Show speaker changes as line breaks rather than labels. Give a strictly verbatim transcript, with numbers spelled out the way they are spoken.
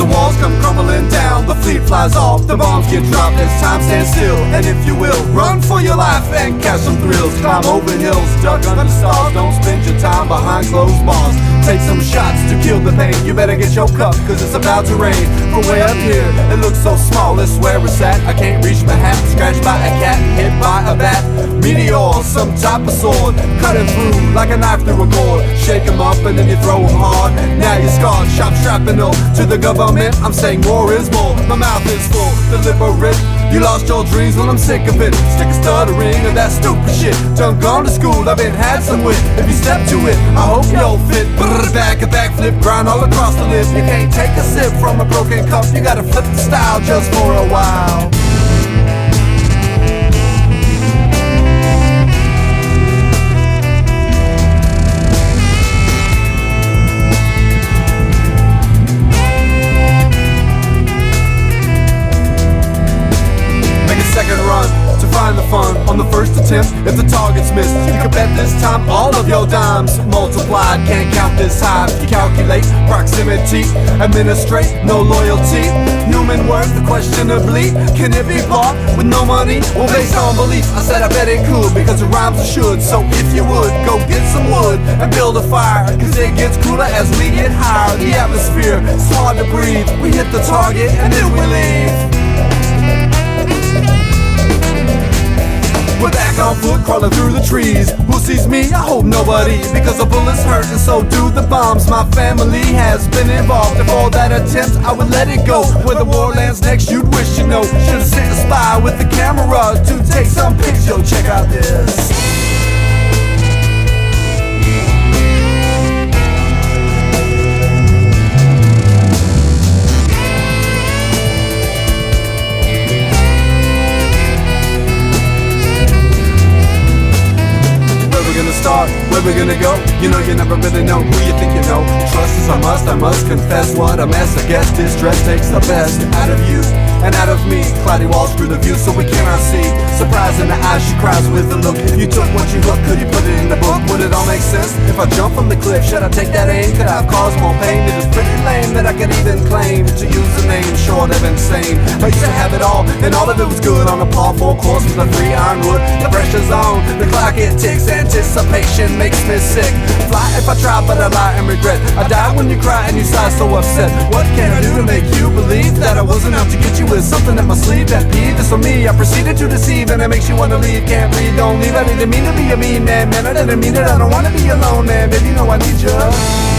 the walls come crumbling down, the fleet flies off, the bombs get dropped as time stands still. And if you will, run for your life and catch some thrills. Climb over hills, duck under stars, don't spend your time behind closed bars. Take some shots to kill the pain, you better get your cup, cause it's about to rain. From way up here, it looks so small, it's where it's at. I can't reach my hat, scratched by a cat, hit by a bat. Meteor, some type of sword, cutting through like a knife through a cord. Shake 'em up and then you throw 'em hard. Now you're scarred, sharp shrapnel to the government. I'm saying more is more, my mouth is full, deliberate. You lost your dreams, well I'm sick of it. Stick a stuttering of that stupid shit. Done gone to school, I've been had some wit. If you step to it, I hope you'll fit. Brrr, back a backflip, grind all across the lip. You can't take a sip from a broken cup, you gotta flip the style just for a while. Second run to find the fun on the first attempt. If the target's missed, you can bet this time all of your dimes multiplied. Can't count this high. You calculate proximity, administrate no loyalty. Human worth questionably, can it be bought with no money? Well, based on belief, I said I bet it could because it rhymes with should. So if you would, go get some wood and build a fire, cause it gets cooler as we get higher. The atmosphere, it's hard to breathe. We hit the target and then we leave. We're back on foot, crawling through the trees. Who sees me? I hope nobody, because the bullets hurt and so do the bombs. My family has been involved. If all that attempt, I would let it go. When the war lands next, you'd wish you know. Should've sent a spy with the camera to take some pics. Yo, check out this. Start, where we gonna go? You know you never really know who you think you know. Trust is a must, I must confess. What a mess, I guess distress takes the best out of you and out of me. Cloudy walls through the view so we cannot see. Surprise in the eyes, she cries with a look. If you took what you look, could you put it in the book? Would it all make sense? If I jump from the cliff, should I take that aim? Could I have caused more pain? It is pretty lame that I could even claim to use a name short of insane. I used to have it all, and all of it was good. On a par four course with a free ironwood. The pressure's on, the clock it ticks. Anticipation makes me sick. Fly if I try, but I lie and regret. I die when you cry and you sigh so upset. What can I do to make you believe that I wasn't out to get you with something up my sleeve? That peeve is for me. I proceeded to deceive and it makes you wanna leave. Can't breathe, don't leave. I didn't mean to be a mean man, man. I didn't mean it. I don't wanna be alone, man. Baby, you know I need you.